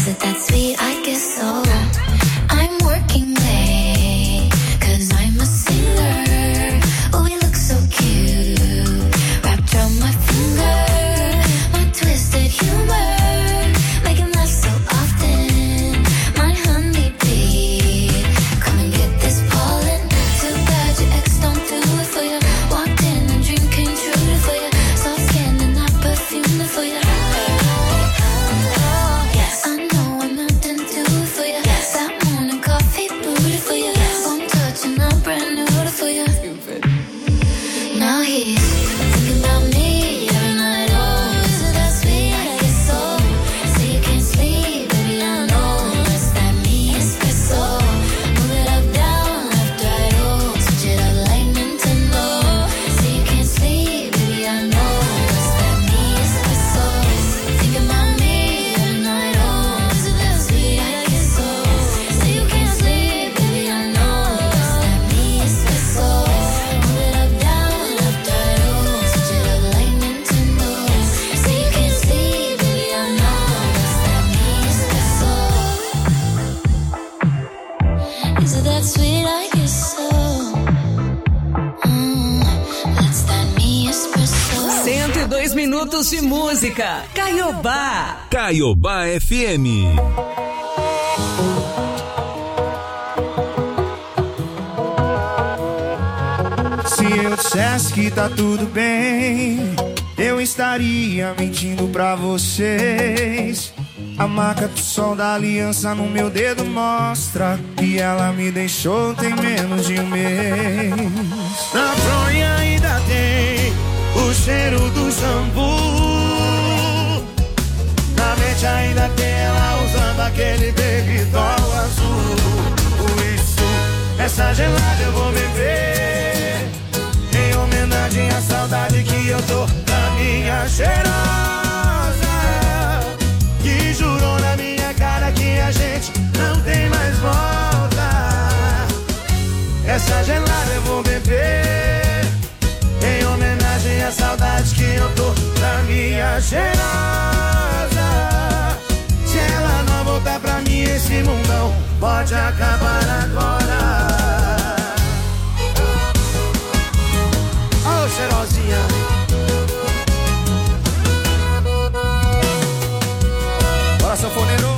Is it that sweet? I guess so. I'm working late, 'cause I'm a singer. Oh, we look so cute, wrapped around my finger. My twisted humor, making love so often. My honeybee, come and get this pollen. Too bad your ex don't do it for you. Walked in and dream came true for you. Soft skin and I perfumed it for you. Yes, I know I'm melting to it for you. Yes, that morning coffee booty for you. Yes, one touch and I'm brand new for you. Now he's thinking about me every night. Oh, is it that sweet? I guess so. Say you can't sleep, baby, I know. That's that me espresso. Move it up, down, left, right, oh. Switch it up like Nintendo. Say you can't sleep, baby, I know. That's that me espresso. Thinking about me every night. Oh, is it that sweet? I guess so. Say you can't sleep, baby, I know. That's that me espresso. Move it up, down, left, right, oh. Switch it up like Nintendo. Say you can't sleep, baby, I know. That's that me espresso. Is it that sweet? I guess so. That's that me espresso. 102 minutos de música. Caiobá. Caiobá FM. Se eu dissesse que tá tudo bem, eu estaria mentindo pra vocês. A marca do sol da aliança no meu dedo mostra que ela me deixou tem menos de um mês. Na fronha ainda tem o cheiro do shampoo. Na mente ainda tem ela usando aquele baby doll azul. Por isso, essa gelada eu vou beber, em homenagem à saudade que eu tô da minha cheirosa, que jurou na minha cara que a gente não tem mais volta. Essa gelada eu vou beber, em homenagem à saudade que eu tô da minha cheirosa. Se ela não voltar pra mim, esse mundão pode acabar agora. Ô, cheirosinha. Bora, sanfoneiro.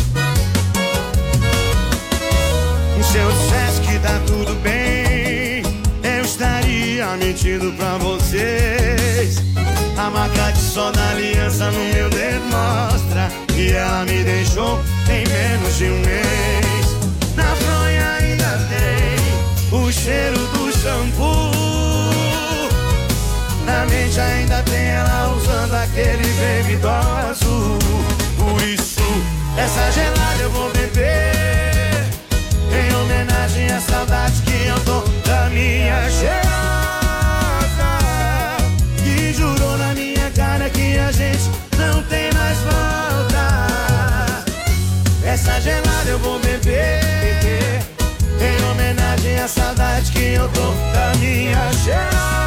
Se eu dissesse que tá tudo bem, eu estaria mentindo pra vocês. A marca de sol da aliança no meu dedo mostra que ela me deixou em menos de um mês. Na fronha ainda tem o cheiro do shampoo. Na mente ainda tem ela usando aquele baby doll azul. Por isso, essa gelada eu vou beber, em homenagem à saudade que eu tô da minha cheirosa, que jurou na minha cara que a gente não tem mais volta. Essa gelada eu vou beber, em homenagem à saudade que eu tô da minha cheirosa.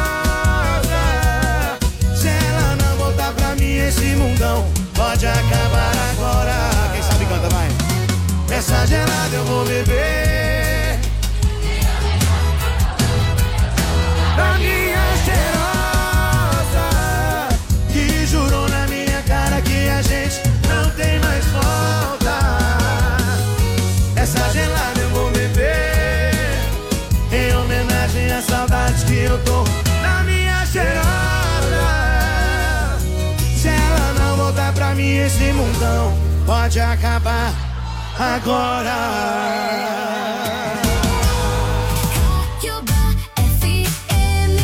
Se ela não voltar pra mim, esse mundão pode acabar agora. Quem sabe canta, vai. Essa gelada eu vou beber, da minha cheirosa, que jurou na minha cara que a gente não tem mais volta. Essa gelada eu vou beber, em homenagem à saudade que eu tô da minha cheirosa. Se ela não voltar pra mim, esse mundão pode acabar agora. Caiobá FM.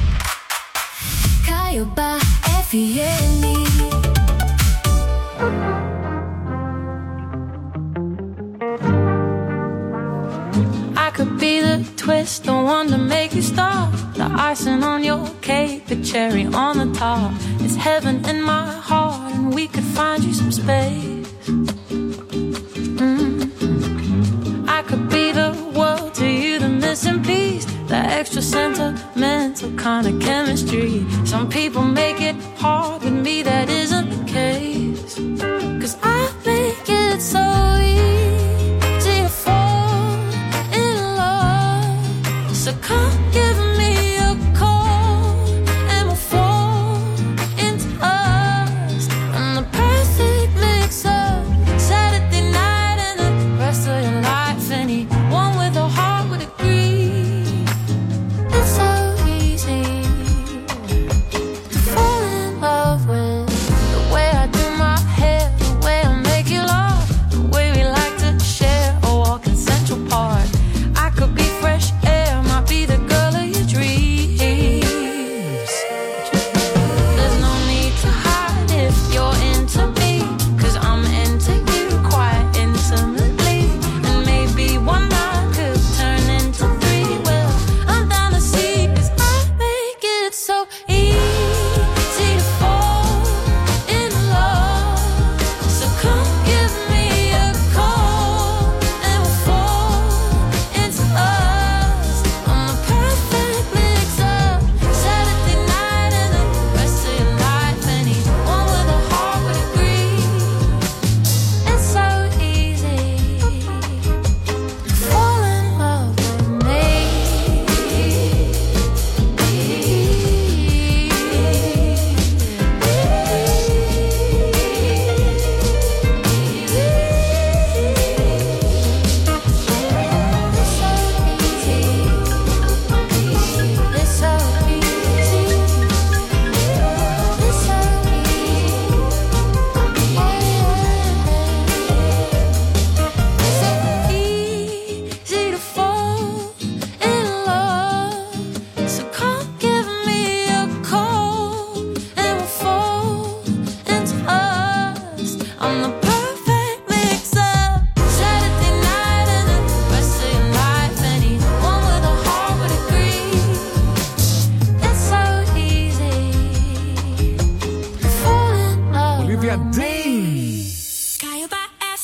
Caiobá FM. I could be the twist, the one to make you stop, the icing on your cake, the cherry on the top. It's heaven in my heart, and we could find you some space. I could be the world to you, the missing piece, the extra sentimental kind of chemistry. Some people make it hard, with me that isn't the case. 'Cause I make it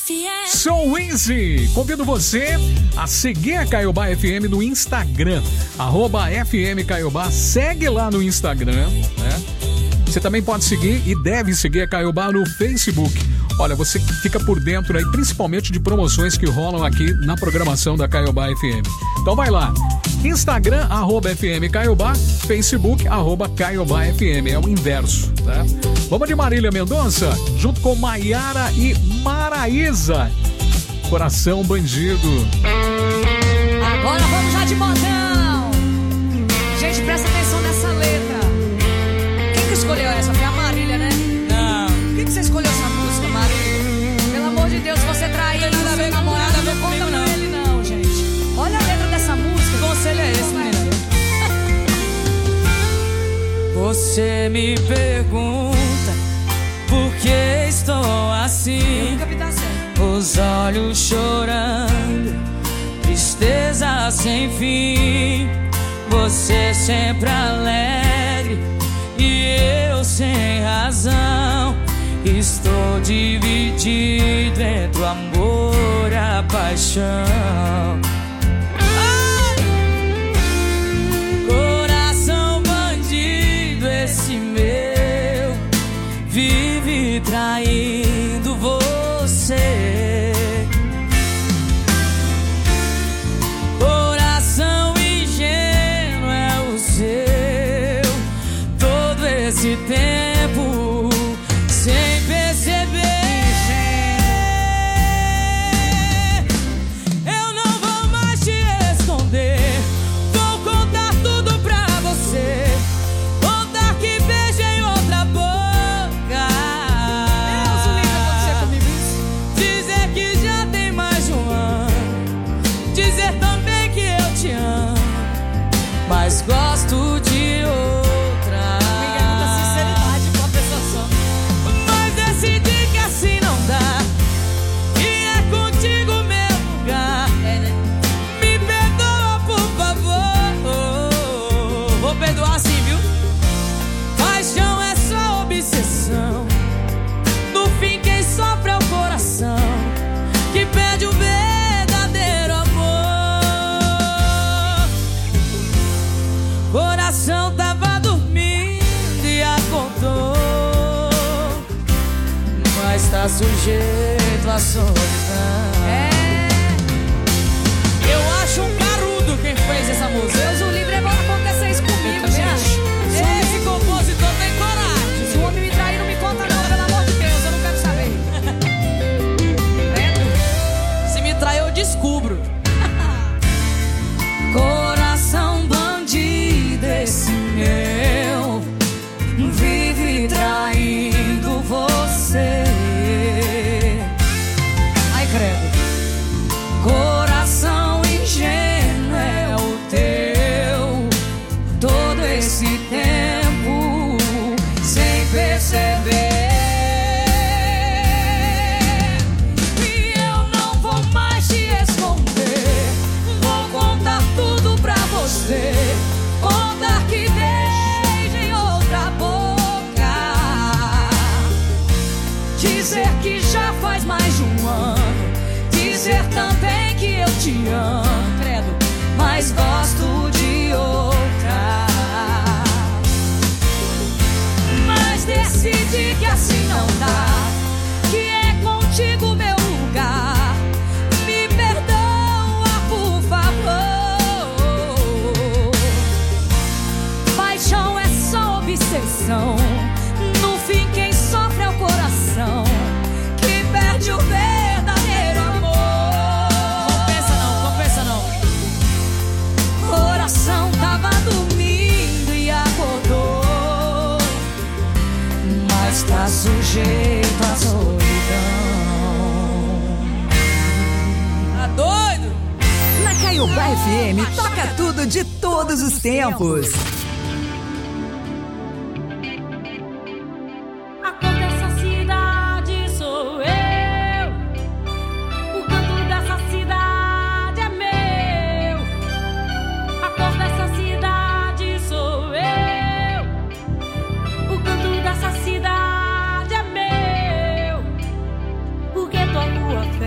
Sou Easy. Convido você a seguir a Caiobá FM no Instagram, @FM Caiobá. Segue lá no Instagram, né? Você também pode seguir e deve seguir a Caiobá no Facebook. Olha, você fica por dentro aí, principalmente de promoções que rolam aqui na programação da Caiobá FM. Então vai lá. Instagram, @FM Caiobá, Facebook, @Caiobá FM. É o inverso, tá? Vamos de Marília Mendonça, junto com Maiara e Maraísa. Coração Bandido. Agora vamos já de modão. Gente, presta atenção nessa letra. Quem que escolheu essa? Foi a Marília, né? Não. Por que você escolheu essa música, Marília? Pelo amor de Deus, você traiu o seu namorado, não conta com ele não, gente. Olha a letra dessa música. Que conselho é esse, menina? Você me pergunta por que estou assim, os olhos chorando, tristeza sem fim. Você sempre alegre e eu sem razão. Estou dividido entre o amor e a paixão. Coração bandido, esse meu vive traindo você. Coração ingênuo é o seu, todo esse tempo sem perceber. Eu não vou mais te esconder, vou contar tudo pra você. Contar que beijei outra boca. Deus, o livro acontecer comigo isso. Dizer que já tem mais de um ano. Dizer também que eu te amo, mas gosto de outra. Amiga, muita sinceridade com a pessoa só. Mas decidi que assim não dá, e é contigo meu lugar. É, né? Me perdoa, por favor. Vou perdoar sim, viu? Paixão é só obsessão. No fim quem sofre é o coração, que perde o verdadeiro amor. Coração tava dormindo e acordou, mas tá sujeito à solidão. Eu acho um carudo quem fez essa música. Deus, o livro é bom acontecer isso comigo, Também gente. acho. Esse compositor tem coragem. Se o homem me trair, não me conta não, pelo amor de Deus, eu não quero saber. Se me trair, eu descubro. Coração bandido, esse meu vive traindo você. Ai, credo. Coração ingênuo é o teu, todo esse tempo sem perceber. E eu não vou mais te esconder, vou contar tudo pra você. Contar que beijei outra boca. Dizer que já faz mais de um ano. Dizer também que eu te amo, credo, mas gosto de outra. Mas decidi que assim não dá, que é contigo meu lugar. Me perdoa, por favor. Paixão é só obsessão. No fim quem sofre é o coração, que perde o verdadeiro amor. Compensa não. Coração tava dormindo e acordou, mas tá sujeito à solidão. Tá doido? Na Caiobá FM, toca tudo de todos os tempos. A cor dessa cidade sou eu. O canto dessa cidade é meu. A cor dessa cidade sou eu. O canto dessa cidade é meu. Porque tua rua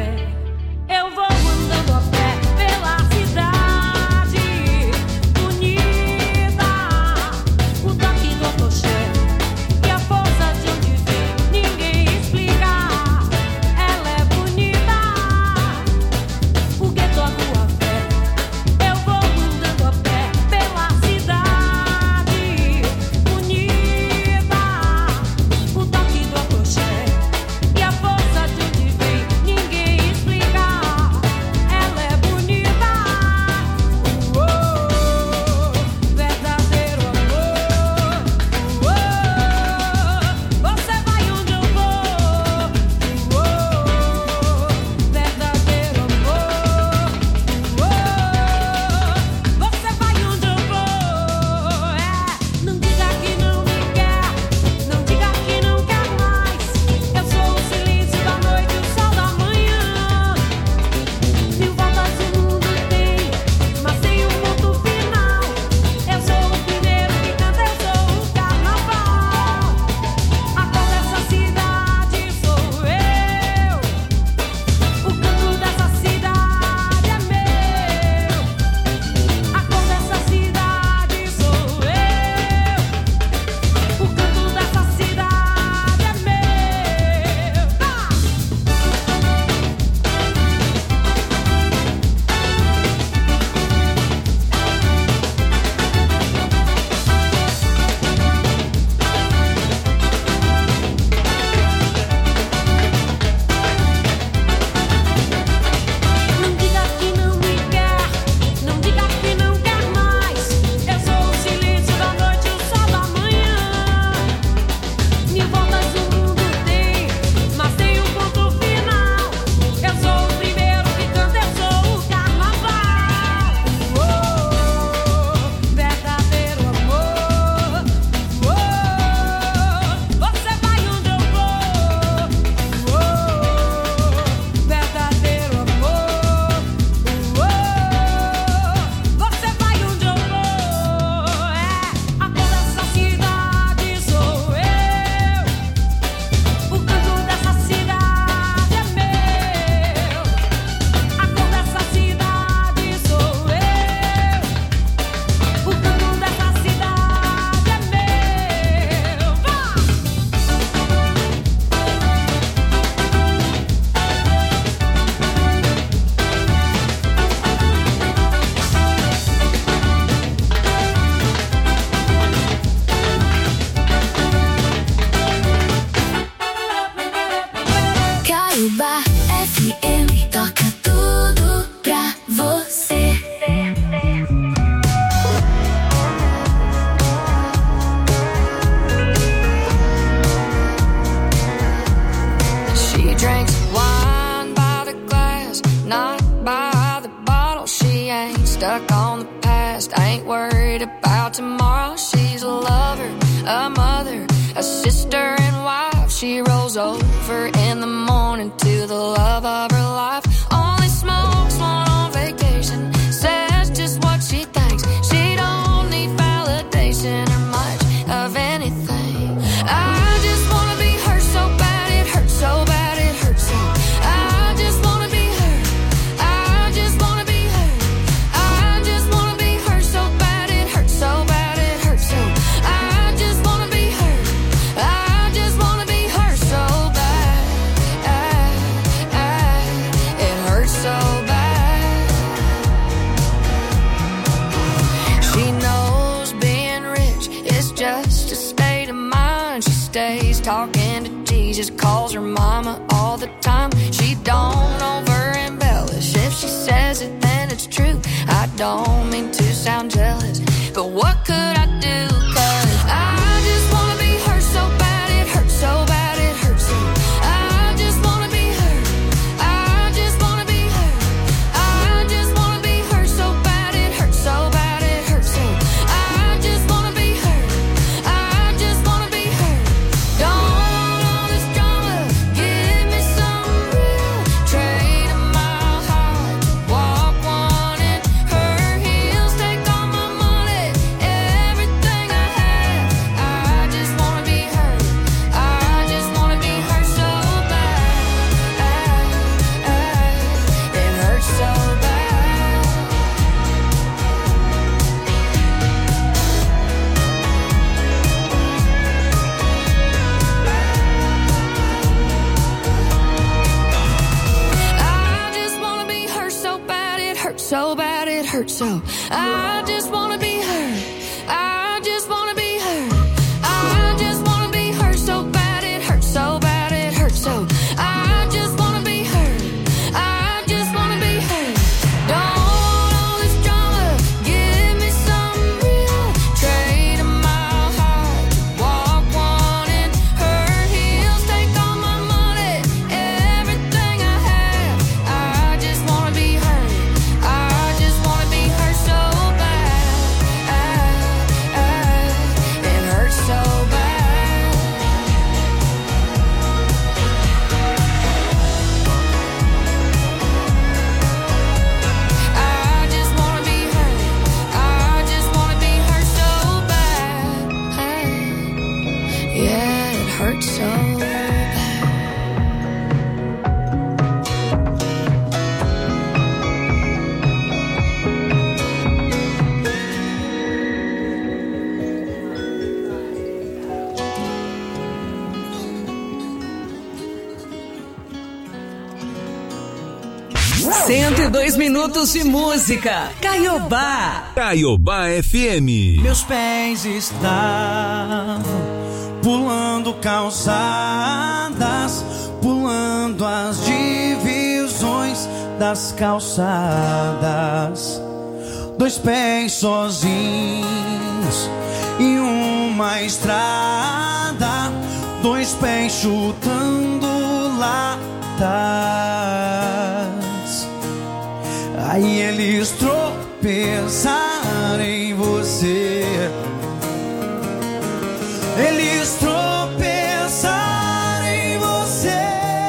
FM toca tudo pra você. She drinks wine by the glass, not by the bottle. She ain't stuck on the past, ain't worried about tomorrow. She's a lover, a mother, a sister and wife. She rolls over in the morning to the love of her life. Only smokes one on vacation, says just what she thinks. She don't need validation or much of anything. I just wanna be her so bad, it hurts so bad, it hurts so. I just wanna be her, I just wanna be her. I just wanna be her so bad, it hurts so bad, it hurts so. I just wanna be her, I just wanna be her so bad. It hurts so bad. She knows being rich is just a state of mind. She stays talking to Jesus, calls her mama all the time. She don't over embellish. If she says it, then it's true. I don't mean to sound jealous, but what could I do? 'Cause I just wanna be her so bad, it hurts so bad, it hurts so. I just wanna be her, I just wanna be her. I just wanna be her so bad, it hurts so bad, it hurts so. I just wanna be her, I just wanna be her. Don't want all this drama, give me some real. Trade a mile high, walk one in her heels. Take all my money, everything I have. I just wanna be her, I just wanna be her so bad. It hurts so bad. I just wanna be her so bad, it hurts so bad, it hurts so. I just wanna be her, I just wanna be her. I just wanna be her so bad, it hurts so bad, it hurts so. I just wanna be her, I just wanna be her. Don't want all this drama, give me some real. Trade a mile high, walk one in her heels. Take all my money, everything I have. I just wanna be her, I just wanna be her so bad. It hurts so bad. I just wanna be her, I just wanna be her so bad. Yeah, it hurts so bad. Uau! 102 minutos de música. Caiobá. Caiobá FM. Meus pés estavam pulando calçadas, pulando as divisões das calçadas. Dois pés sozinhos em uma estrada, dois pés chutando latas. Aí eles tropeçaram em você. Eles tropeçaram em você.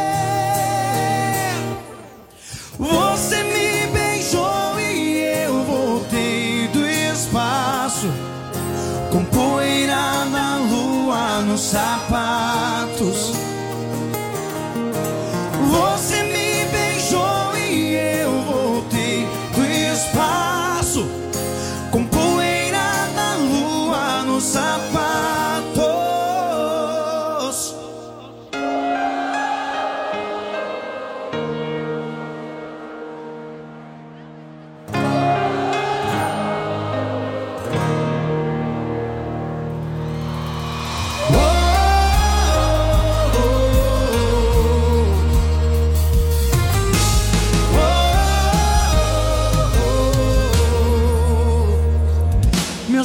Você me beijou e eu voltei do espaço, com poeira na lua nos sapatos. Você me beijou e eu voltei do espaço, com poeira na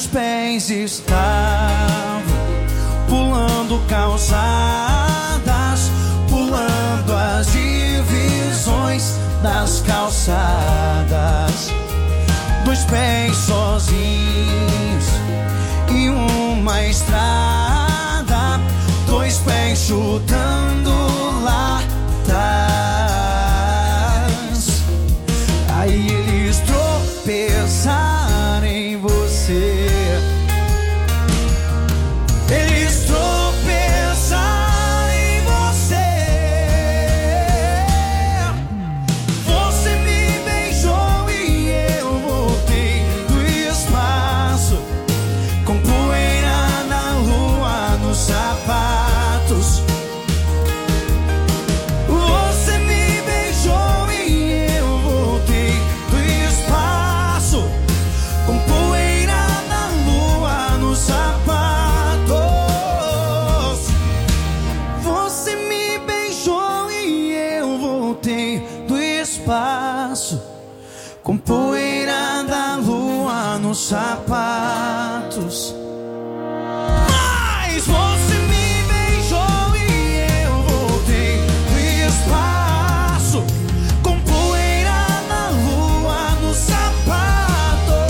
pés estavam pulando calçadas, pulando as divisões das calçadas. Dois pés sozinhos em uma estrada, dois pés chutando lá atrás. Aí eles tropeçaram em você. Eles tropeçaram em você. Você me beijou e eu voltei do espaço, com poeira na lua nos sapatos. Você me beijou e eu voltei do espaço, com poeira na lua nos sapatos. Você me beijou e eu voltei do espaço, com poeira da lua nos sapatos. Mas você me beijou e eu voltei do espaço, com poeira na lua nos sapatos.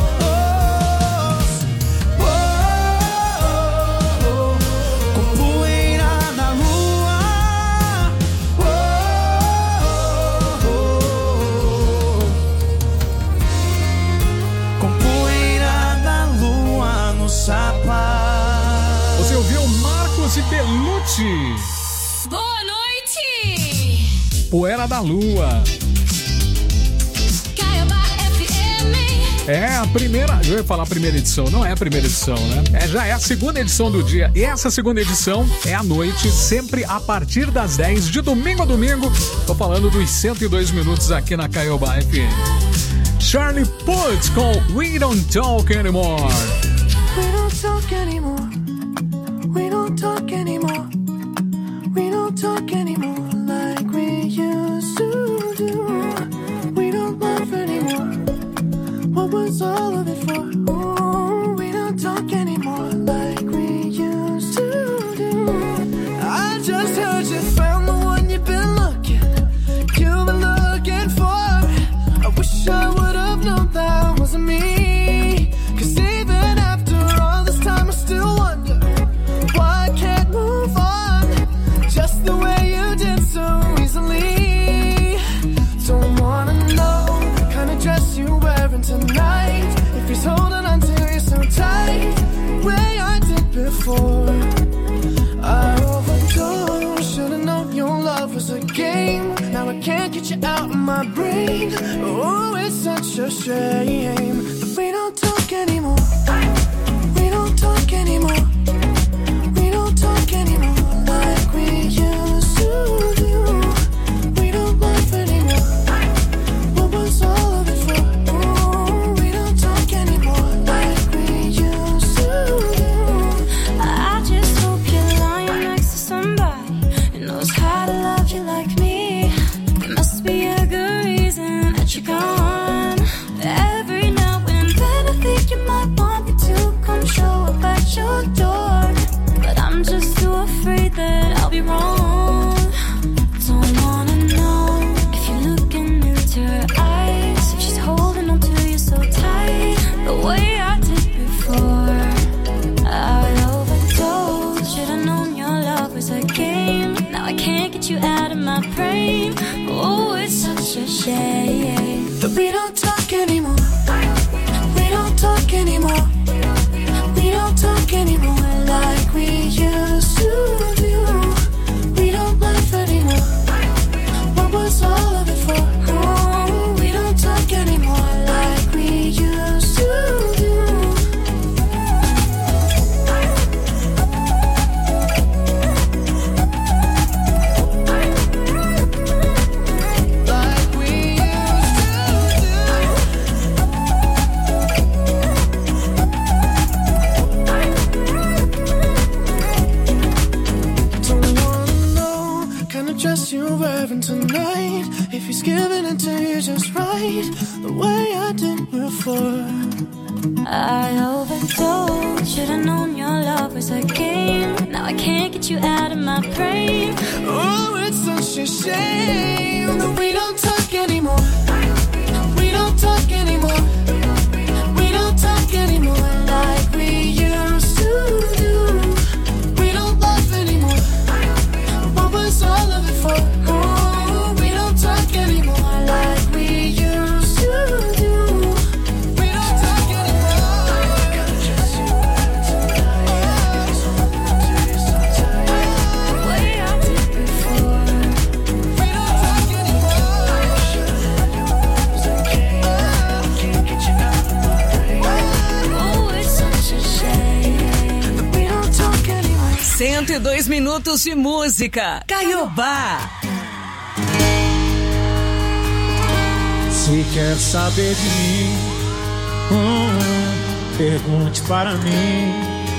Com poeira na lua. Com poeira na lua nos sapatos. Você ouviu Marcos e Belucci, Boa noite! Poeira da Lua. Caiobá FM. É a primeira, eu ia falar primeira edição, não é a primeira edição, né? Já é a segunda edição do dia. E essa segunda edição é à noite, sempre a partir das 10, de domingo a domingo. Tô falando dos 102 minutos aqui na Caiobá FM. Charlie Puth com We Don't Talk Anymore. We don't talk anymore. We don't talk anymore. We don't talk anymore like we used to do. We don't laugh anymore. What was all of it for? Ooh, we don't talk anymore like we used to do. I just heard you found the one you've been looking for. I wish I would have known that wasn't me. 'Cause even after all this time I still wonder why I can't move on just the way you did so easily. Don't wanna know the kind of dress you're wearing tonight, if he's holding on to you so tight the way I did before. I overdosed, should've known your love was a game. Now I can't get you out of my brain. Oh, it's such a shame that we don't talk anymore. We don't talk anymore. We don't talk anymore like we used to do. We don't laugh anymore. What was all of it for? Ooh, we don't talk anymore like we used to do. I just hope you're lying next to somebody who knows how to love you like me. There must be a good reason that you're gone. Every now and then I think you might want me to come show up at your door, but I'm just too afraid that I'll be wrong. Don't wanna know if you're looking into her eyes, if she's holding on to you so tight the way I did before. I overdosed, should've known your love was a game. Now I can't get you out of my brain. Oh, it's such a shame That we don't talk anymore. We don't talk anymore. We don't talk anymore like we used to do. We don't laugh anymore. What was all of it for? Oh, we don't talk anymore like we used to do. Like we used to do. Don't wanna know kind of dress you're wearing tonight, if he's giving it to you just right the way I did before. I overdosed. Should've known your love was a game. Now I can't get you out of my brain. Oh, it's such a shame that we don't talk anymore. We don't talk anymore. We don't talk anymore like we used to do. We don't love anymore. What was all of it for? Oh, we don't talk anymore like we used to do. We don't talk anymore. Way I did before. We don't talk anymore. Oh, it's such a shame that we don't talk anymore. 102 minutos de música. Caiobá. Se quer saber de mim, pergunte para mim.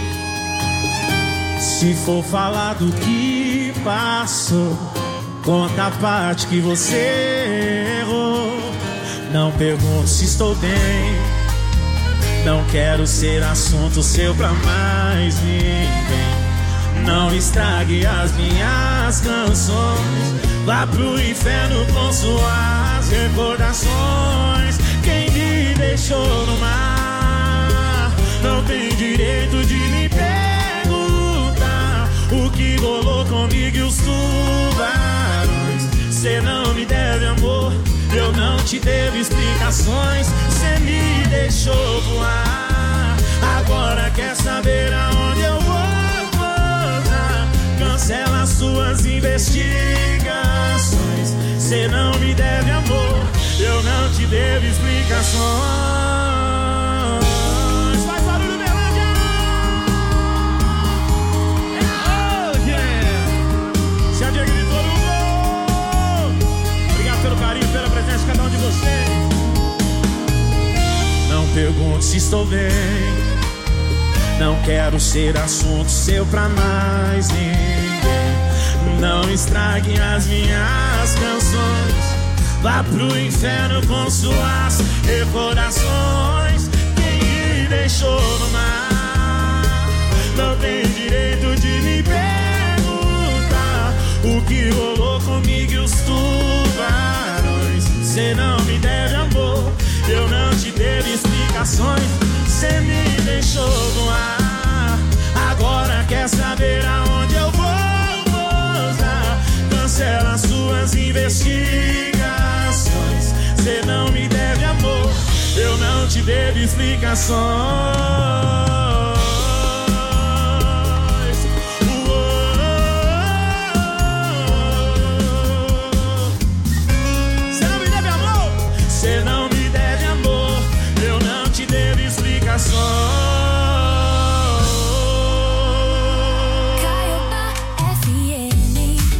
Se for falar do que passou, conta a parte que você errou. Não pergunte se estou bem, não quero ser assunto seu pra mais ninguém. Não estrague as minhas canções, vá pro inferno com suas recordações. Quem me deixou no mar não tem direito de me perguntar o que rolou comigo e os tubarões. Cê não me deve amor, eu não te devo explicações. Cê me deixou voar, agora quer saber aonde eu vou. Cancela suas investigações. Cê não me deve amor, eu não te devo explicações. Faz barulho, Berlândia! Oh, yeah! Se a Diego gritou no gol. Obrigado pelo carinho, pela presença de cada um de vocês. Não pergunte se estou bem, não quero ser assunto seu pra mais ninguém. Não estrague as minhas canções, vá pro inferno com suas recordações. Quem me deixou no mar não tem direito de me perguntar o que rolou comigo e os tubarões. Cê não me deve amor, eu não te devo explicações. Cê me deixou no ar, agora quer saber aonde eu vou pousar. Cancela suas investigações. Cê não me deve amor, eu não te devo explicações. Cê não me deve amor, cê não me deve amor, eu não te devo explicações. Caiobá FM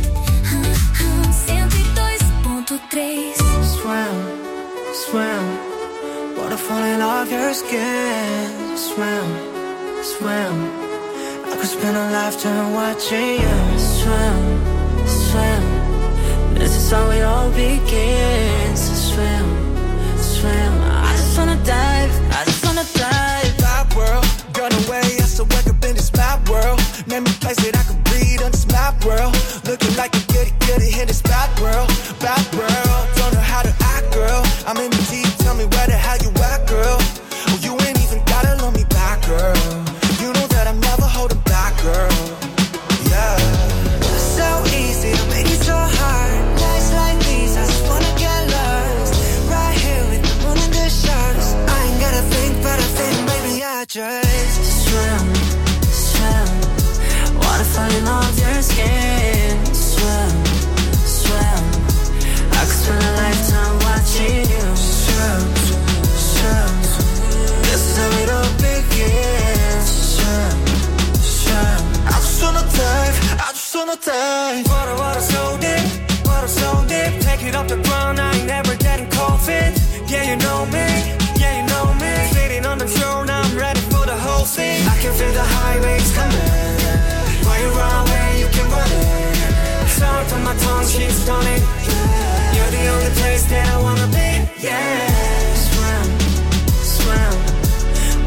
102.3. Swim, swim, water falling off your skin. Swim, swim, I could spend a lifetime watching you. Swim, swim, this is how it all begins. Swim, swim, I just wanna dive, I just wanna dive. Bad world, gone away, I still wake up in this bad world. Name a place that I could breathe on this map world. Looking like a goody in this bad world. Bad world, don't know how to act, girl. I'm in the deep, tell me where the hell you at, girl. Oh, you ain't even gotta love me back, girl. You know that I'm never holding back, girl. Yeah. So easy to make it so hard. Nights like these, I just wanna get lost. Right here with the moon and the stars. I ain't gotta think, but I think maybe I just swim, swim. Water falling off your skin. Swim, swim. I could spend a lifetime watching you. Swim, swim. This is how it all begins. Swim, swim. I just wanna dive, I just wanna dive. Water so deep, water so deep. Take it off the ground, I ain't never getting cold feet. Yeah, you know me, yeah, you know me. Sitting on the throne, I'm ready for the whole thing. I can feel the high waves coming. Why you run away, you can run it. Sound on my tongue, she's stunning. You're the only place that I wanna be, yeah. Swim, swim.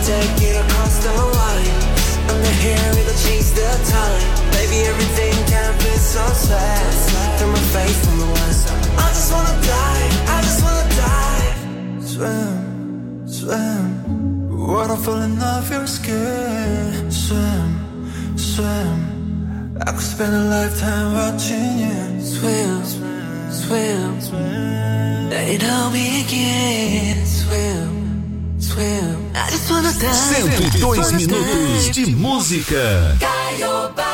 take it across the line. Under here we gon' chase the time. Baby, everything can be so sad. Through my face from the west. I just wanna die, I just wanna die. Swim, swim. Waterfall off your skin. Swim, swim. I could spend a lifetime watching you. Swim, swim, swim. They know me again. Swim, swim. I just wanna die. 102 minutos de música. Caiobá.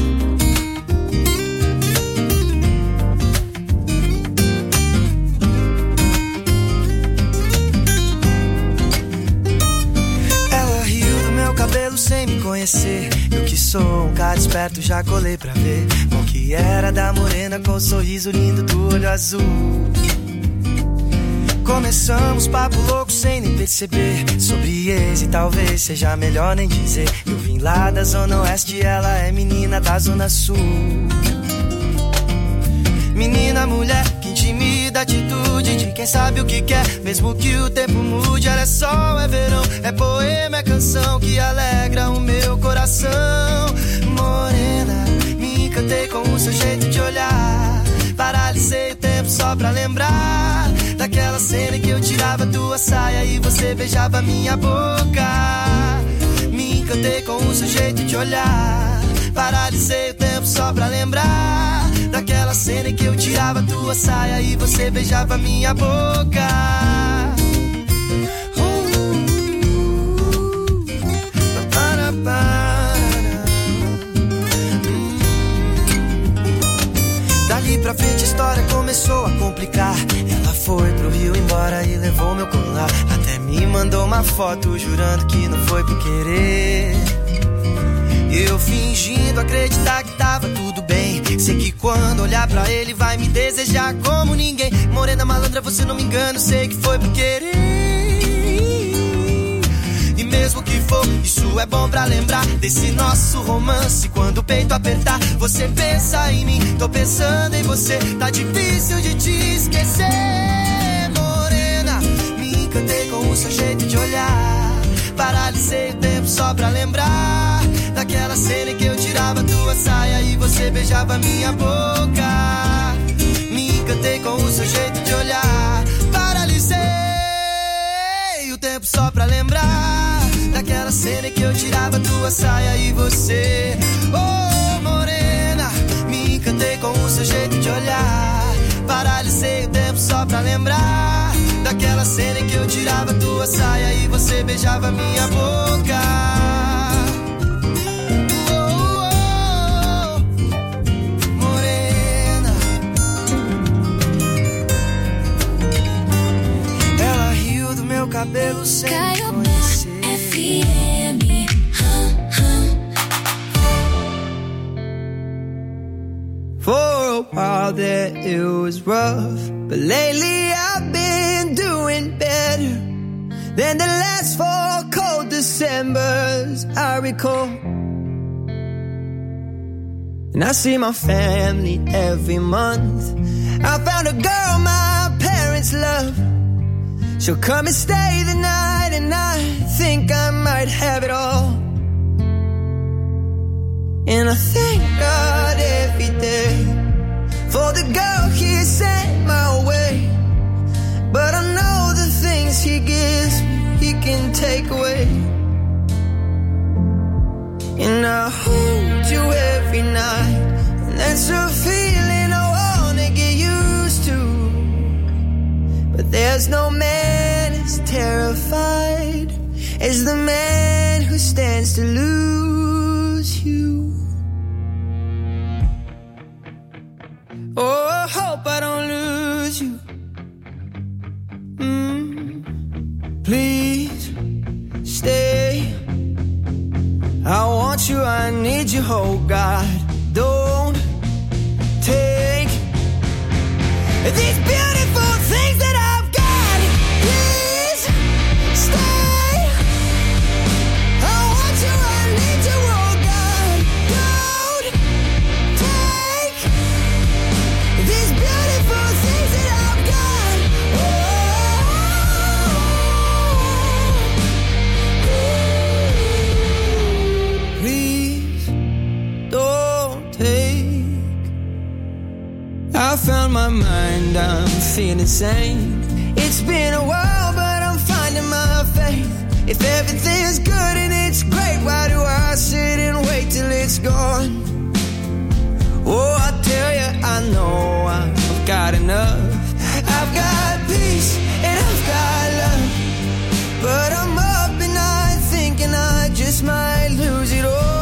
Cabelo sem me conhecer. Eu que sou um cara esperto, já colei pra ver o que era da morena com o sorriso lindo do olho azul. Começamos papo louco sem nem perceber. Sobre ex e talvez seja melhor nem dizer. Eu vim lá da zona oeste, ela é menina da zona sul. Menina, mulher, que intimida, atitude de quem sabe o que quer. Mesmo que o tempo mude, ela é sol, é verão. É poema, é canção que alegra o meu coração. Morena, me encantei com o seu jeito de olhar. Paralisei o tempo só pra lembrar daquela cena em que eu tirava tua saia e você beijava minha boca. Me encantei com o seu jeito de olhar. Paralisei o tempo só pra lembrar daquela cena em que eu tirava tua saia e você beijava minha boca. Dali pra frente a história começou a complicar. Ela foi pro Rio embora e levou meu colar. Até me mandou uma foto jurando que não foi por querer. Eu fingindo acreditar que tava tudo bem. Sei que quando olhar pra ele vai me desejar como ninguém. Morena malandra, você não me engana, sei que foi por querer. E mesmo que for, isso é bom pra lembrar desse nosso romance. Quando o peito apertar, você pensa em mim, tô pensando em você. Tá difícil de te esquecer. Morena, me encantei com o seu jeito de olhar. Paralisei o tempo só pra lembrar daquela cena em que eu tirava tua saia e você beijava minha boca. Me encantei com o seu jeito de olhar. Paralisei o tempo só pra lembrar daquela cena em que eu tirava tua saia e você. Oh, morena, me encantei com o seu jeito de olhar. Paralisei o tempo só pra lembrar daquela cena em que eu tirava tua saia e você beijava minha boca. Morena, ela riu do meu cabelo sem me conhecer. For a while there it was rough, but lately I've been doing better than the last 4 cold Decembers I recall. And I see my family every month. I found a girl my parents love. She'll come and stay the night, and I think I might have it all. And I thank God every day for the girl he sent my way. But I know the things he gives me, he can take away. And I hold you every night, and that's a feeling I wanna get used to. But there's no man as terrified as the man who stands to lose you. Oh, I hope I don't lose you. Please stay. I want you, I need you, oh God. Don't take these beautiful things that I've got. Please stay. I want you, I need you, oh God. Don't take these beautiful things that I've got. Oh, mind, I'm feeling sane. It's been a while, but I'm finding my faith. If everything's good and it's great, why do I sit and wait till it's gone? Oh, I tell you, I know I've got enough. I've got peace and I've got love, but I'm up at night thinking I just might lose it all.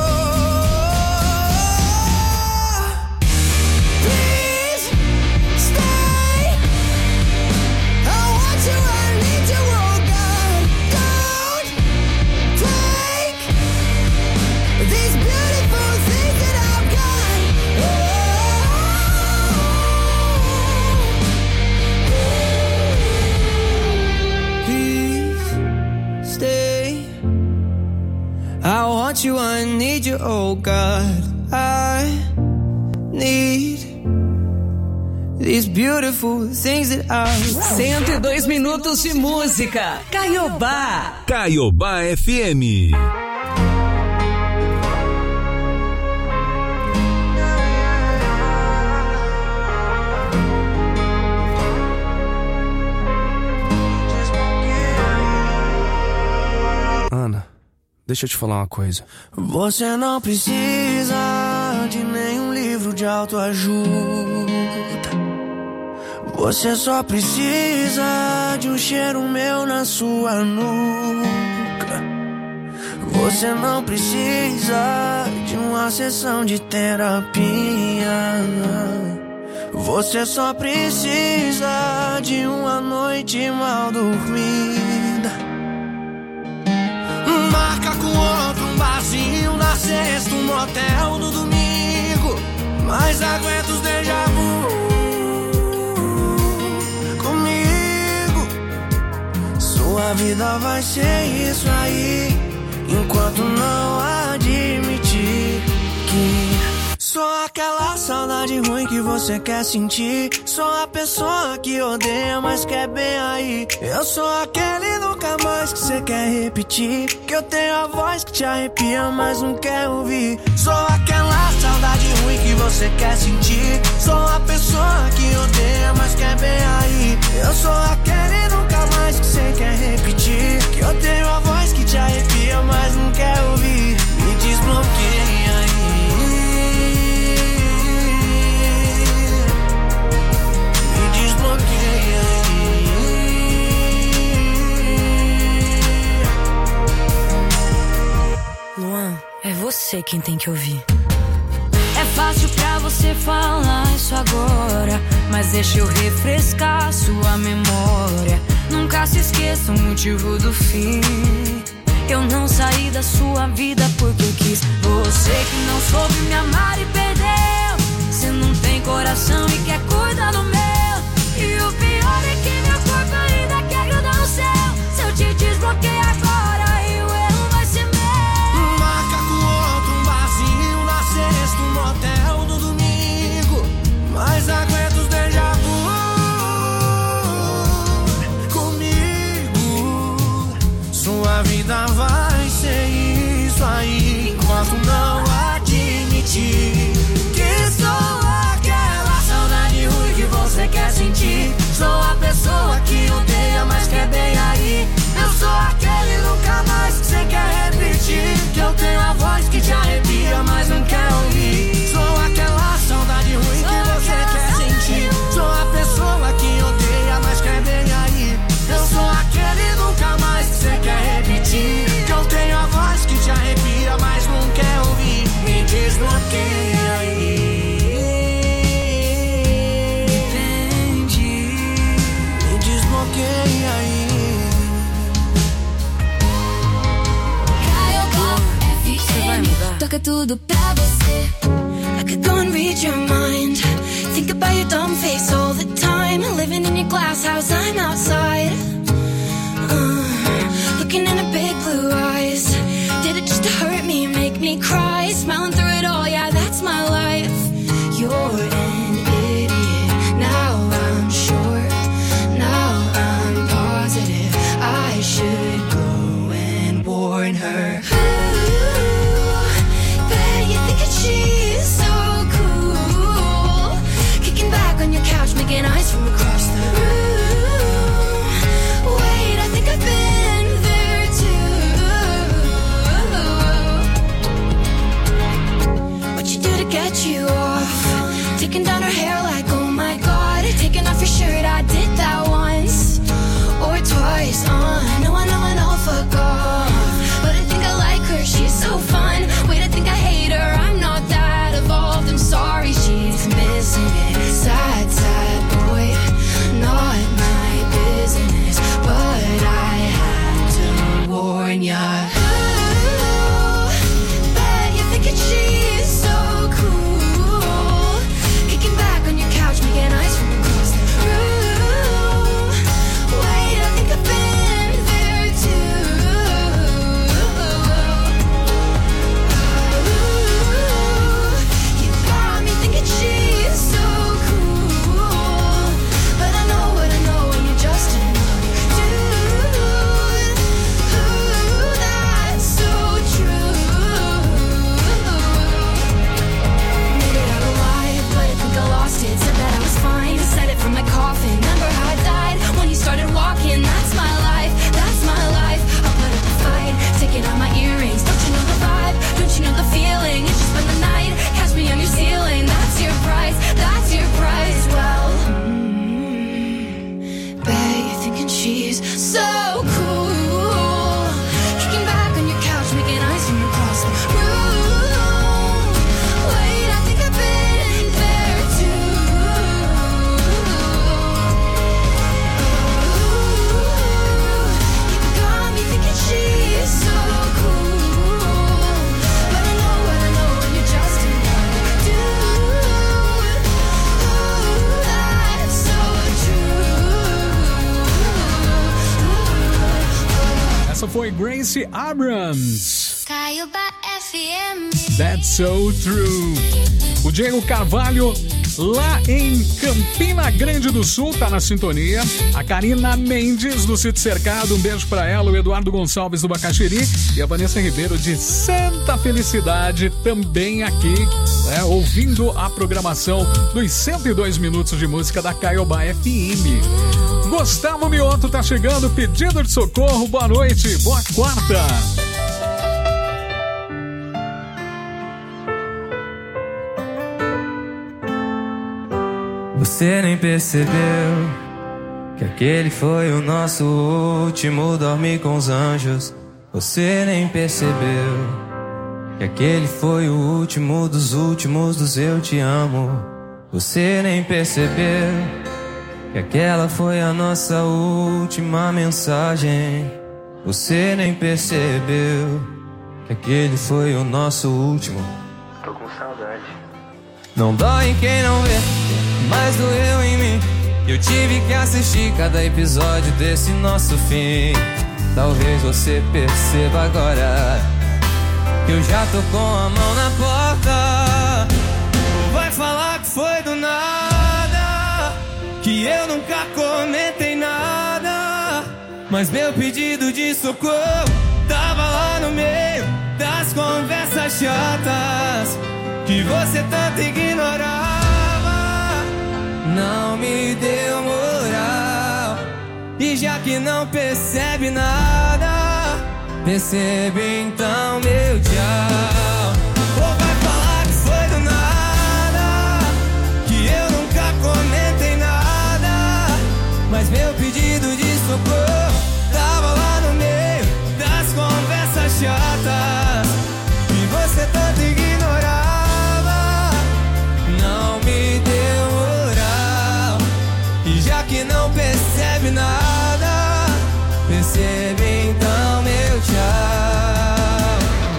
Please stay. I want you, I need you, oh God. Don't take these beautiful things that I've got. Please stay. I want you, I need you, oh God. I need these beautiful things that I've got. 102 minutos de música. Caiobá. Caiobá FM. Ana, deixa eu te falar uma coisa. Você não precisa de nenhum livro de autoajuda. Você só precisa de um cheiro meu na sua nuca. Você não precisa de uma sessão de terapia. Você só precisa de uma noite mal dormida. Marca com outro um barzinho na sexta, um motel no domingo. Mas aguenta os déjà vu comigo. Sua vida vai ser isso aí, enquanto não admitir que sou aquela saudade ruim que você quer sentir. Sou a pessoa que odeia, mas quer bem aí. Eu sou aquele nunca mais que você quer repetir. Que eu tenho a voz que te arrepia, mas não quer ouvir. Sou aquela saudade ruim que você quer sentir. Sou a pessoa que odeia, mas quer bem aí. Eu sou aquele nunca mais que você quer repetir. Que eu tenho a voz que te arrepia, mas não quer ouvir. Me desbloqueia aí. Luan, é você quem tem que ouvir. É fácil pra você falar isso agora, mas deixa eu refrescar sua memória. Nunca se esqueça o motivo do fim. Eu não saí da sua vida porque quis. Você que não soube me amar e perdeu. Você não tem coração e quer cuidar do meu. E o pior é que meu corpo ainda quer grudar no céu. Se eu te desbloqueio agora, e o erro vai ser meu. Marca com outro um barzinho na sexta, um motel no domingo. Mas aguenta os déjà vu comigo. Sua vida vai ser isso aí, enquanto não admitir que sou aquela saudade ruim que você quer sentir. Sou a pessoa que odeia, mas quer bem aí. Eu sou aquele nunca mais que você quer repetir. Que eu tenho a voz que te arrepia, mas não quer ouvir. Sou aquela saudade ruim que você quer sentir. Sou a pessoa que odeia, mas quer bem aí. Eu sou aquele nunca mais que você quer repetir. Que eu tenho a voz que te arrepia, mas não quer ouvir. Me desbloqueia aí. Toca tudo pra você. I could go and read your mind. Think about your dumb face all the time. Living in your glass house, I'm outside. Looking in her big blue eyes. Did it just to hurt me, make me cry. Smiling through it all, yeah, that's my life. You're an idiot. Now I'm sure. Now I'm positive. I should go and warn her. She's so cool. Kicking back on your couch, making get you off. Taking down her hair like, oh my god. Taking off your shirt, I did that once or twice. I know, fuck off. But I think I like her, she's so fun. Wait, I think I hate her, I'm not that evolved. I'm sorry, she's missing it. Sad, sad boy, not my business. But I had to warn ya. Ooh, bet you're thinking she's so cool. Kicking back on your couch, making eyes from across the room. Wait, I think I've been there too. Ooh, you got me thinking she's so cool. But I know what I know, and you're just another dude. Ooh, that's so true. Maybe I lied, but I think I lost it. Said that I was fine, said it from my coffin. Remember how I died when you started walking? That's my life, that's my life. I'll put up a fight, taking out my earrings. Don't you know the vibe? Don't you know the feeling? It's just been the night, catch me on your ceiling. That's your price, that's your price. Well, bet you're thinking she's so cool. Kicking back on your couch, making eyes from across the room. Wait, I think I've been there too. You got me thinking she's so cool. But I know what I know, and you're just another dude. Ooh, that's so true. Essa foi Gracie Abrams. Caiuba FM. That's so true. O Diego Carvalho, lá em Campina Grande do Sul, tá na sintonia. A Karina Mendes, do Sítio Cercado, um beijo pra ela. O Eduardo Gonçalves, do Bacaxiri. E a Vanessa Ribeiro, de Santa Felicidade, também aqui, né, ouvindo a programação dos 102 minutos de música da Caiuba FM. Gustavo Mioto tá chegando, pedido de socorro. Boa noite, boa quarta. Você nem percebeu que aquele foi o nosso último dormir com os anjos. Você nem percebeu que aquele foi o último dos eu te amo. Você nem percebeu que aquela foi a nossa última mensagem. Você nem percebeu que aquele foi o nosso último. Tô com saudade. Não dói em quem não vê, mas doeu em mim. Eu tive que assistir cada episódio desse nosso fim. Talvez você perceba agora que eu já tô com a mão na porta. Ou vai falar que foi do nada, que eu nunca comentei nada. Mas meu pedido de socorro tava lá no meio das conversas chatas que você tanto ignorava. Não me deu moral. E já que não percebe nada, percebe então meu tchau. Ou vai falar que foi do nada, que eu nunca comentei nada. Mas meu pedido de socorro tava lá no meio das conversas chatas que você tanto ignorava. Não me deu moral. E já que não percebe nada, percebe então meu tchau.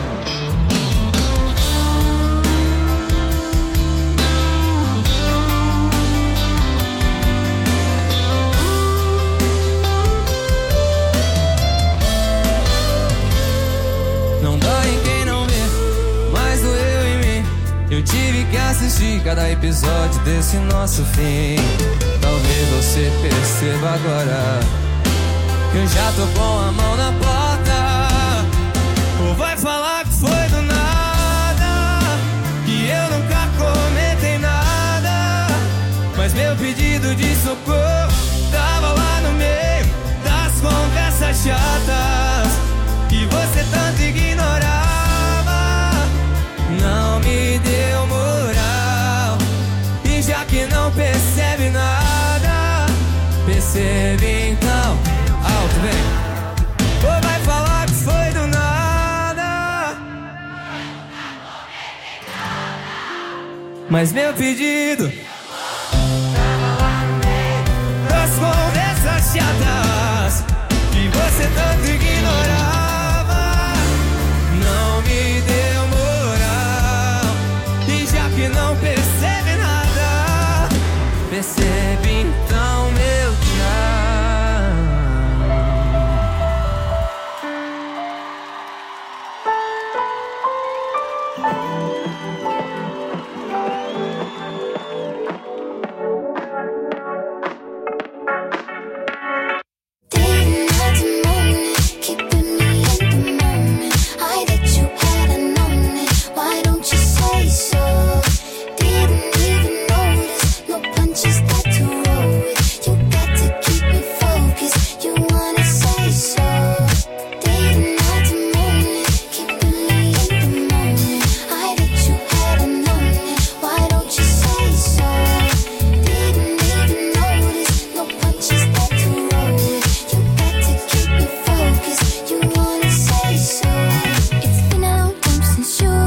Não dói em quem não vê, mas doeu em mim. Eu tive que assistir cada episódio desse nosso fim. Talvez você perceba agora que eu já tô com a mão na porta. Ou vai falar que foi do nada, que eu nunca comentei nada. Mas meu pedido de socorro tava lá no meio das conversas chatas que você tanto ignorava. Não me deu moral. Mas meu pedido das conversas chatas que você tanto ignorava, não me deu moral. e já que não percebe nada, Percebe então meu tchau. Didn't have to moan it, keeping me in the moment. I that you had known it, why don't you say so? Didn't even notice, no punches got to roll with. You got to keep me focused, you wanna say so. Didn't have to moan it, keeping me in the moment. I that you had known it, why don't you say so? Didn't even notice, no punches got to roll with. You got to keep me focused, you wanna say so. It's been a long time since you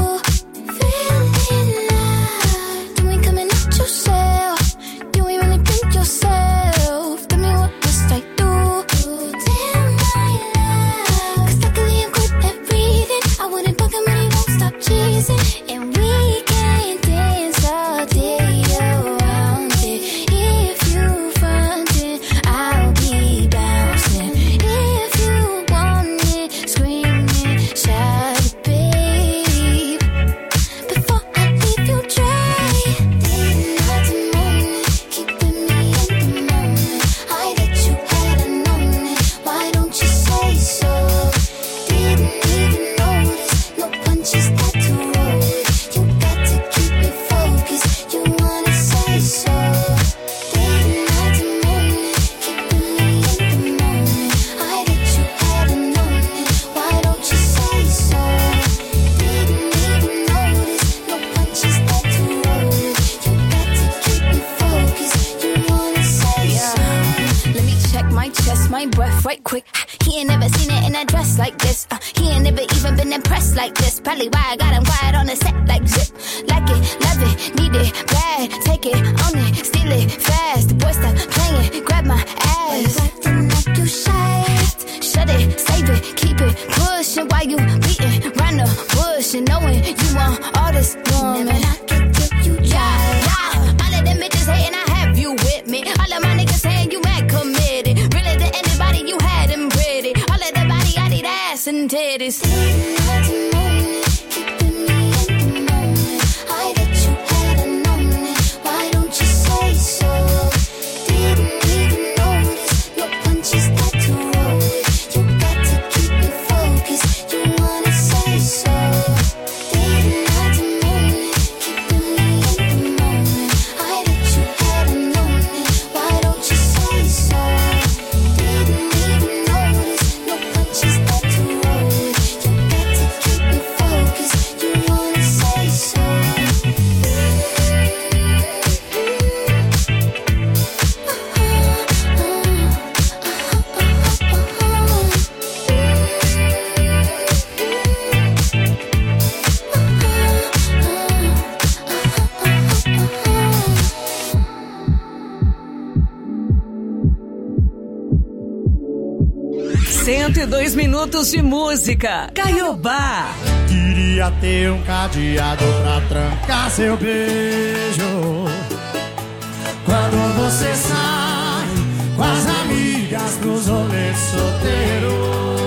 feeling alive. You ain't coming out yourself, you ain't really think yourself. Tell me what must I do to tell my love? 'Cause luckily I'm good at breathing, I wouldn't bug him and he won't stop cheesing. And we can dance all day around it. If you frontin', I'll be bouncing. If you want it, screaming, shout it, babe. Before I leave you dry, didn't have to moan it, keeping me in the moment. I that you had known it, why don't you say so? Didn't even notice, no punches got to roll with. You got to keep me focused, you wanna say so. Didn't have to moan it, keeping me in the moment. I that you had known it, why don't you say so? Didn't even notice, no punches got to roll with. You got to keep me focused, you wanna say so. Let me check my chest, my breath right quick. He ain't never seen it in a dress like this. He ain't never even been impressed like this. Probably why I got him quiet on the set like zip. Like it, love it, need it, bad. Take it, own it, steal it, fast. The boy stop playing, grab my ass. Acting like you shy. Shut it, save it, keep it pushing while you beating round the bush and knowing you want all this woman. Never knock it till you try. Yeah. All of them bitches hating, I have you with me. All of my niggas saying you mad committed. Really to anybody you had them pretty. All of the body, I need ass and titties. Didn't have to moan it, keeping me in the moment. I that you had known it, why don't you say so? Didn't even notice, no punches got to roll with. You got to keep me focused, you wanna say so. Didn't have to moan it, keeping me in the moment. I that you had known it, why don't you say so? Didn't even notice, no punches got to roll with. You got to keep me focused, you wanna say so. 102 minutos de música. Caiobá. Queria ter um cadeado pra trancar seu beijo. Quando você sai com as amigas pros rolês solteiro.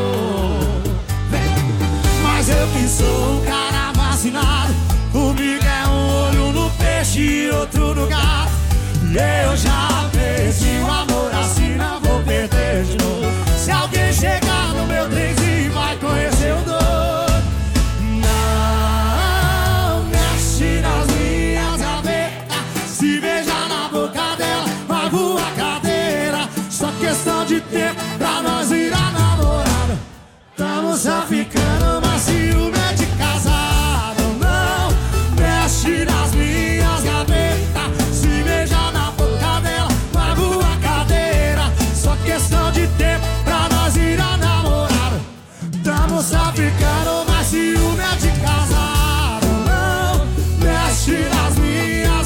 Mas eu que sou um cara vacinado, comigo é um olho no peixe e outro no gato. E eu já perdi o amor assim, não vou perder de novo. Se alguém chegar no meu trenzinho vai conhecer o doido. Não mexe nas minhas gavetas, se beijar na boca dela, magoa a cadeira. Só questão de tempo pra nós virar namorada. Tamo só ficando, mas ciúme é de casado. Não mexe nas minhas gavetas, se beijar na boca dela, magoa a cadeira. Só questão de tempo pra nós virar namorada. Tamo só ficando, mas ciúme é de casado. Não mexe nas minhas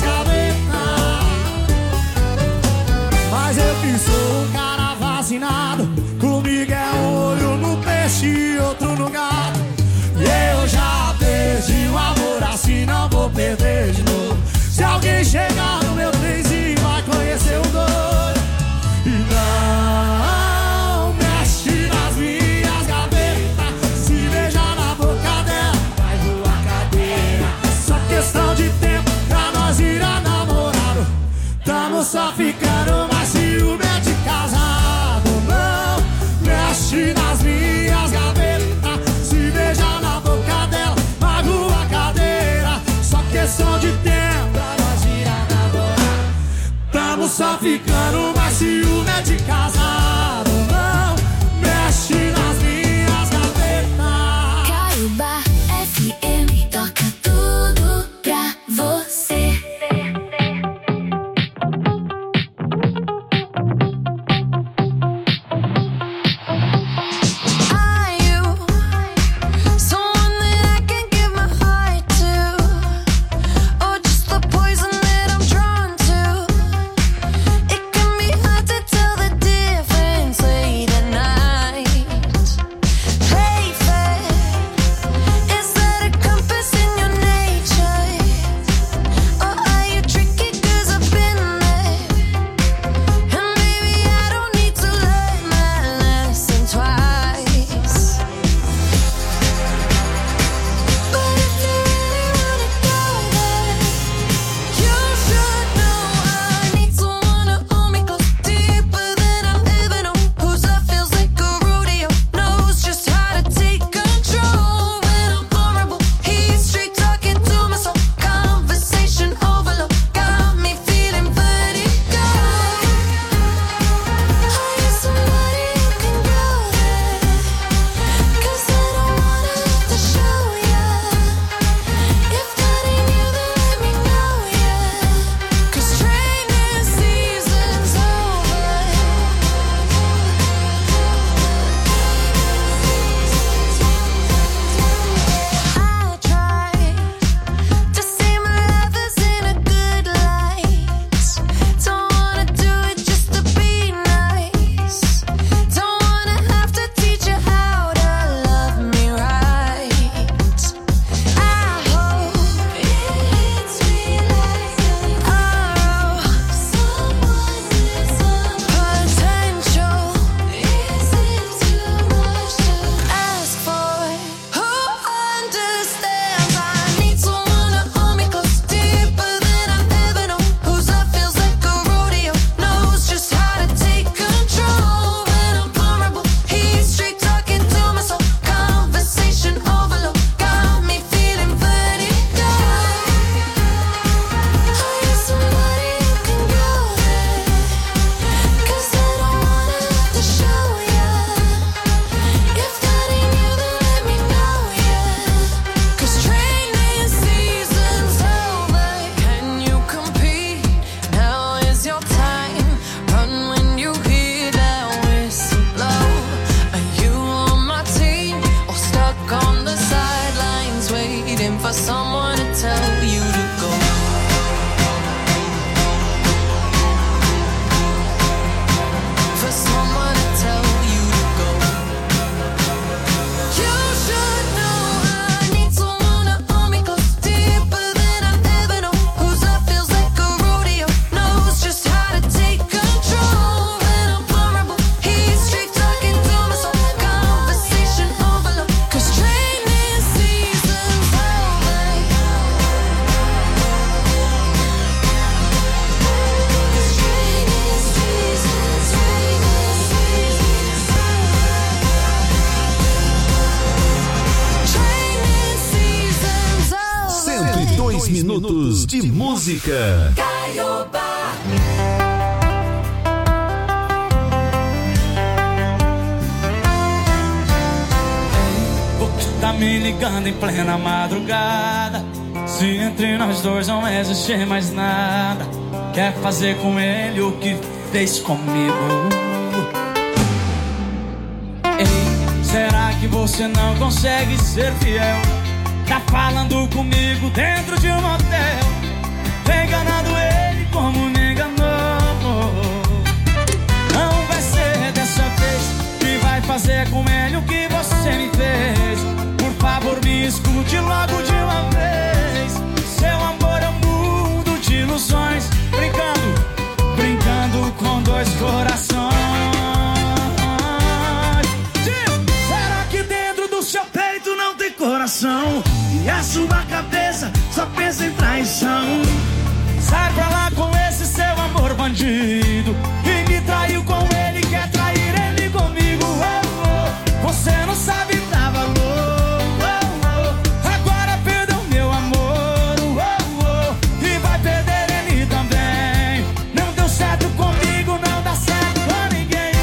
de outro lugar. Eu já perdi o amor, assim não vou perder de novo. Se alguém chegar no meu trenzinho, vai conhecer o doido. E não mexe nas minhas gavetas, se beijar na boca dela, vai voar cadeira. Só questão de tempo pra nós virar namorado. Tamo só ficando, mas ciúme é de casado. Não mexe nas minhas gavetas, se beijar na boca dela, vai voar cadeira. Só questão de tempo pra nós virar namorado. Tamo só ficando, mas ciúme é de casado. Não mexe nas minhas gavetas. Caiobá FM toca tudo pra você. Minutos de música. Caiobá. Porque tá me ligando em plena madrugada. Se entre nós dois não existir mais nada, quer fazer com ele o que fez comigo. Ei, será que você não consegue ser fiel? Tá falando comigo dentro de um motel, enganando ele como me enganou. Não vai ser dessa vez que vai fazer com ele o que você você me fez. Por favor, me escute logo de uma vez. Seu amor é um mundo de ilusões. Brincando com dois corações. Será que dentro do seu peito não tem coração? E a sua cabeça só pensa em traição. Sai pra lá com esse seu amor bandido. E me traiu com ele, quer trair ele comigo. Você não sabe dar valor. Agora perdeu meu amor. E vai perder ele também. Não deu certo comigo, não dá certo com ninguém.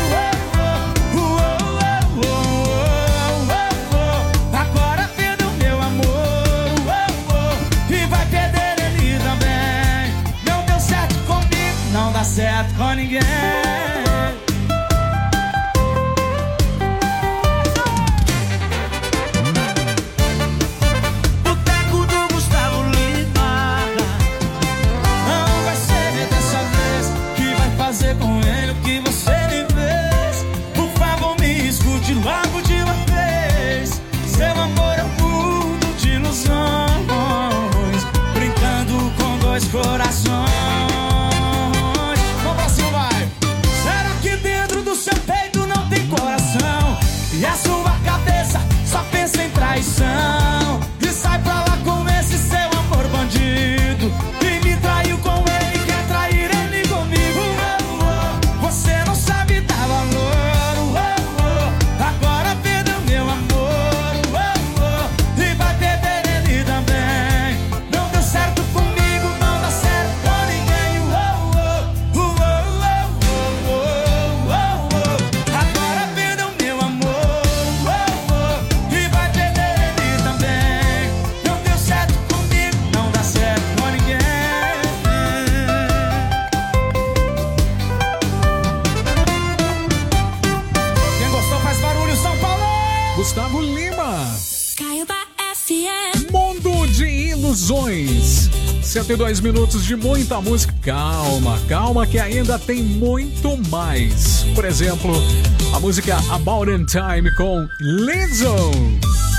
Agora perdeu meu amor. E vai perder ele também. Não deu certo comigo, não dá certo com ninguém. Boteco do Gustavo Lima. Não vai ser dessa vez que vai fazer com ele o que você me fez. Por favor, me escute logo de uma vez. Seu amor é um mundo de ilusões. Brincando com dois corações. Vamos pra cima, vai. Será que dentro do seu peito não tem coração? E a sua cabeça só pensa em traição. E sai pra lá com esse seu amor bandido. E me traiu com ele, quer trair ele comigo. Você não sabe dar valor. Agora perdeu meu amor. E vai perder ele também. Não deu certo comigo, não dá certo com ninguém. Agora perdeu meu amor. E vai perder ele também. Não deu certo comigo, não dá certo com ninguém. Quem gostou faz barulho, São Paulo! Gustavo Lima. Caiuba FM. Mundo de ilusões. 102 minutos de muita música. Calma que ainda tem muito mais. Por exemplo, a música About in Time com Lizzo.